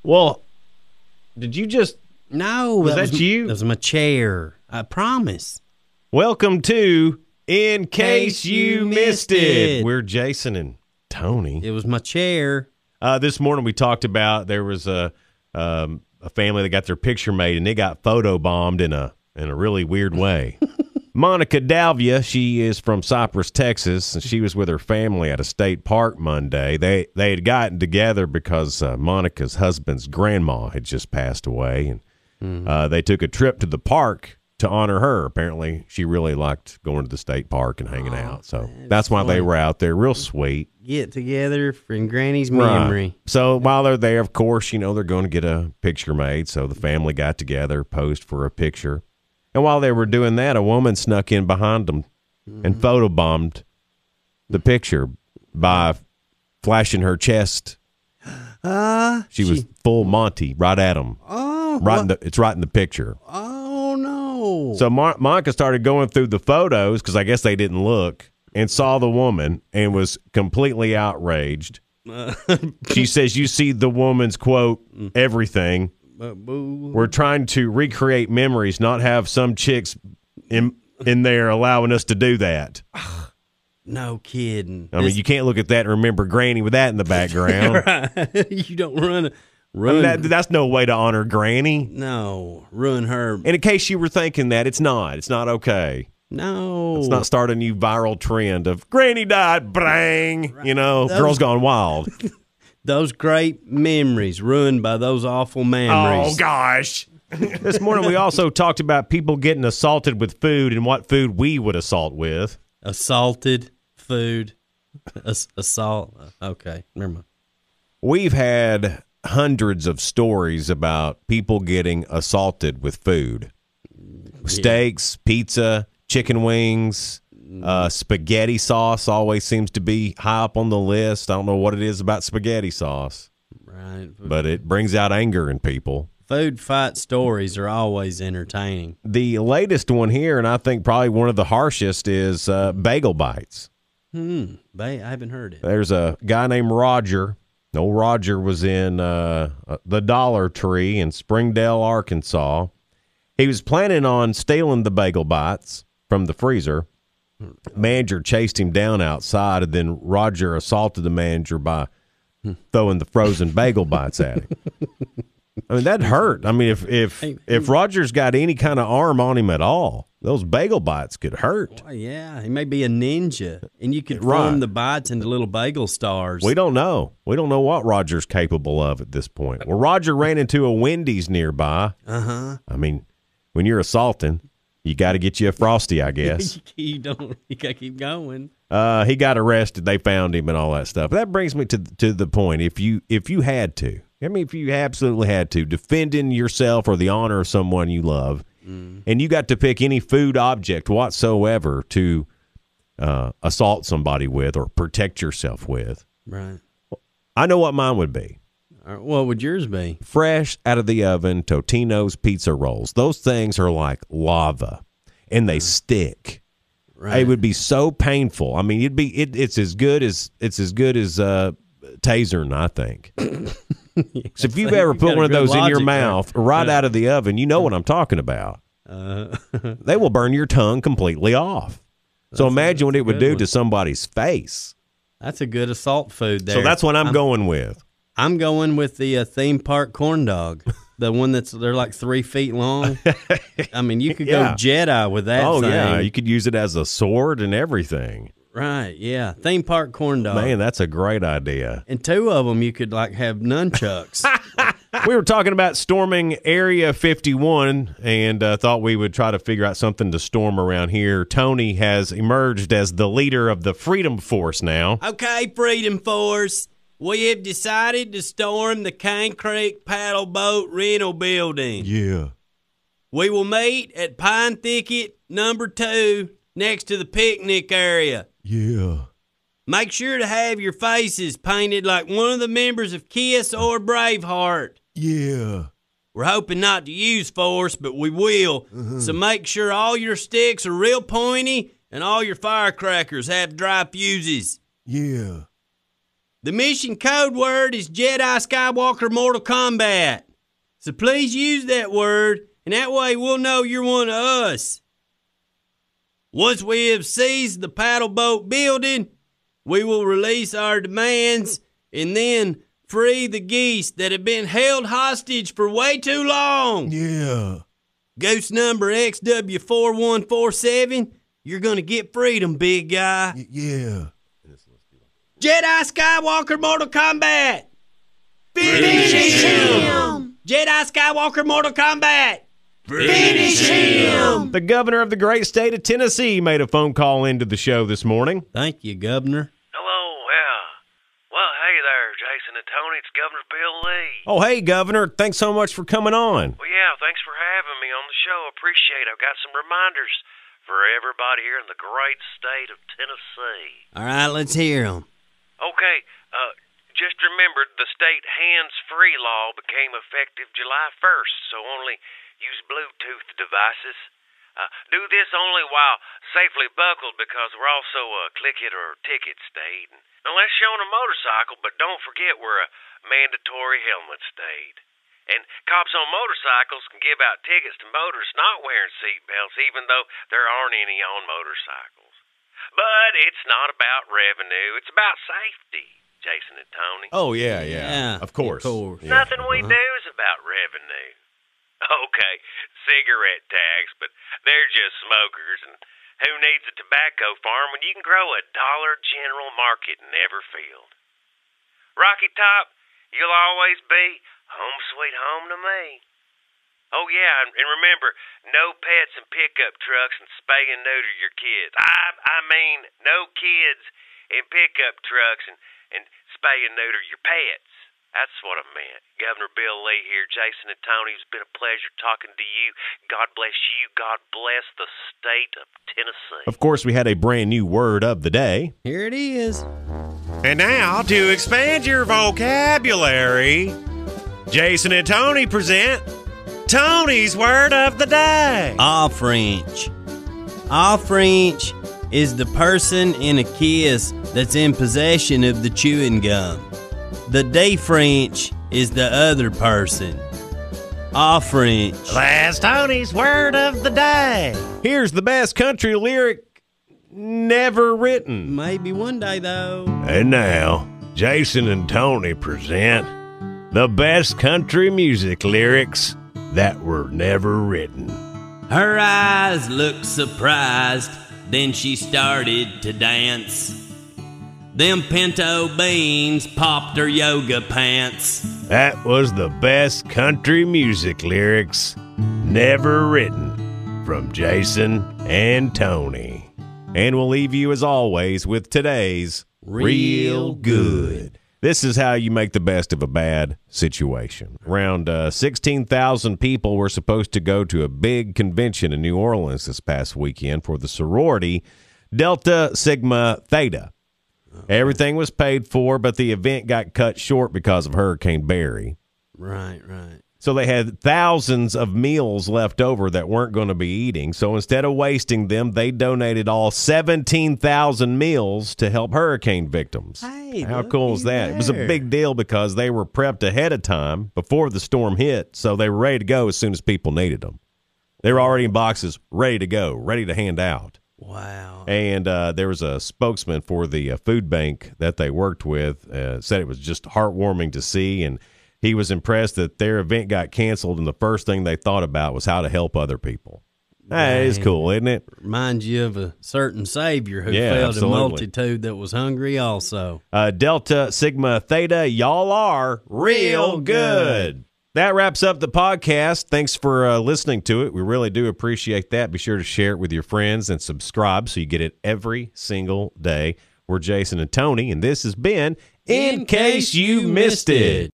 Well, did you just... No. Was that you? That was my chair. I promise. Welcome to In Case You Missed It. We're Jason and Tony. It was my chair. This morning we talked about there was a family that got their picture made, and they got photobombed in a really weird way. Monica Dalvia, she is from Cypress, Texas, and she was with her family at a state park Monday. They had gotten together because Monica's husband's grandma had just passed away, and they took a trip to the park to honor her. Apparently, she really liked going to the state park and hanging out, so that's why they were out there. Real sweet. Get together in Granny's memory. Right. So while they're there, of course, they're going to get a picture made, so the family got together, posed for a picture. And while they were doing that, a woman snuck in behind them and photobombed the picture by flashing her chest. She was full Monty right at them. Oh, it's right in the picture. Oh, no. So Monica started going through the photos, because I guess they didn't look, and saw the woman and was completely outraged. She says, you see the woman's, quote, everything. We're trying to recreate memories, not have some chicks in there allowing us to do that. No kidding. I mean, you can't look at that and remember Granny with that in the background. Right. You don't run. I mean, that's no way to honor Granny. No, ruin her. And in case you were thinking that, it's not. It's not okay. No. Let's not start a new viral trend of Granny died, bang, Girls Gone Wild. Those great memories ruined by those awful memories. Oh, gosh. This morning we also talked about people getting assaulted with food and what food we would assault with. Assaulted food. Assault. Okay, never mind. We've had hundreds of stories about people getting assaulted with food. Steaks, pizza, chicken wings, spaghetti sauce always seems to be high up on the list. I don't know what it is about spaghetti sauce. Right. But it brings out anger in people. Food fight stories are always entertaining. The latest one here, and I think probably one of the harshest, is bagel bites. I haven't heard it. There's a guy named Roger. Old Roger was in the Dollar Tree in Springdale, Arkansas. He was planning on stealing the bagel bites from the freezer. Manager chased him down outside, and then Roger assaulted the manager by throwing the frozen bagel bites at him. I mean, that hurt. I mean, if Roger's got any kind of arm on him at all, those bagel bites could hurt. Well, yeah, he may be a ninja, and you could form the bites into little bagel stars. We don't know. We don't know what Roger's capable of at this point. Well, Roger ran into a Wendy's nearby. I mean, when you're assaulting, you got to get you a Frosty, I guess. You got to keep going. He got arrested. They found him and all that stuff. That brings me to the point. If you had to, if you absolutely had to, defending yourself or the honor of someone you love, and you got to pick any food object whatsoever to assault somebody with or protect yourself with, right? I know what mine would be. What would yours be? Fresh out of the oven Totino's pizza rolls. Those things are like lava, and they stick. Right. It would be so painful. I mean, it's as good as Tasering, I think. So if you've ever put one of those in your mouth right out of the oven, you know what I'm talking about. They will burn your tongue completely off. So imagine what it would do to somebody's face. That's a good assault food there. So that's what I'm going with. I'm going with the theme park corn dog, the one they're like 3 feet long. I mean, you could go Jedi with that thing. Yeah, you could use it as a sword and everything. Right, yeah. Theme park corn dog. Man, that's a great idea. And 2 of them you could like have nunchucks. We were talking about storming Area 51 and thought we would try to figure out something to storm around here. Tony has emerged as the leader of the Freedom Force now. Okay, Freedom Force. We have decided to storm the Cane Creek Paddle Boat Rental Building. Yeah. We will meet at Pine Thicket number 2 next to the picnic area. Yeah. Make sure to have your faces painted like one of the members of KISS or Braveheart. Yeah. We're hoping not to use force, but we will. So make sure all your sticks are real pointy and all your firecrackers have dry fuses. Yeah. The mission code word is Jedi Skywalker Mortal Kombat. So please use that word, and that way we'll know you're one of us. Once we have seized the paddle boat building, we will release our demands and then free the geese that have been held hostage for way too long. Yeah. Goose number XW4147, you're going to get freedom, big guy. Yeah. Jedi Skywalker Mortal Kombat. Finish him. Jedi Skywalker Mortal Kombat. Finish him. The governor of the great state of Tennessee made a phone call into the show this morning. Thank you, Governor. Hello, yeah. Well, hey there, Jason and Tony. It's Governor Bill Lee. Oh, hey, Governor. Thanks so much for coming on. Well, yeah, thanks for having me on the show. Appreciate it. I've got some reminders for everybody here in the great state of Tennessee. All right, let's hear them. Okay, just remember the state hands-free law became effective July 1st, so only use Bluetooth devices. Do this only while safely buckled because we're also a click-it or ticket state. Unless you're on a motorcycle, but don't forget we're a mandatory helmet state. And cops on motorcycles can give out tickets to motorists not wearing seatbelts, even though there aren't any on motorcycles. But it's not about revenue. It's about safety, Jason and Tony. Oh, yeah. Of course. Yeah. Nothing we do is about revenue. Okay, cigarette tax, but they're just smokers, and who needs a tobacco farm when you can grow a Dollar General Market in Everfield? Rocky Top, you'll always be home sweet home to me. Oh, yeah, and remember, no pets in pickup trucks and spay and neuter your kids. I mean, no kids in pickup trucks and spay and neuter your pets. That's what I meant. Governor Bill Lee here, Jason and Tony. It's been a pleasure talking to you. God bless you. God bless the state of Tennessee. Of course, we had a brand new word of the day. Here it is. And now, to expand your vocabulary, Jason and Tony present Tony's word of the day. All French. All French is the person in a kiss that's in possession of the chewing gum. The day French is the other person. All French. That's Tony's word of the day. Here's the best country lyric never written. Maybe one day, though. And now, Jason and Tony present the best country music lyrics that were never written. Her eyes looked surprised, then she started to dance. Them pinto beans popped her yoga pants. That was the best country music lyrics never written from Jason and Tony. And we'll leave you, as always, with today's Real Good. This is how you make the best of a bad situation. Around 16,000 people were supposed to go to a big convention in New Orleans this past weekend for the sorority Delta Sigma Theta. Everything was paid for, but the event got cut short because of Hurricane Barry. Right. So they had thousands of meals left over that weren't going to be eating. So instead of wasting them, they donated all 17,000 meals to help hurricane victims. Hey, how cool is that? It was a big deal because they were prepped ahead of time before the storm hit, so they were ready to go as soon as people needed them. They were already in boxes, ready to go, ready to hand out. Wow. And there was a spokesman for the food bank that they worked with, said it was just heartwarming to see, and he was impressed that their event got canceled, and the first thing they thought about was how to help other people. Hey, it's cool, isn't it? Reminds you of a certain Savior who Yeah, fed absolutely. a multitude that was hungry also. Delta Sigma Theta, y'all are real good. That wraps up the podcast. Thanks for listening to it. We really do appreciate that. Be sure to share it with your friends and subscribe so you get it every single day. We're Jason and Tony, and this has been In Case You Missed It.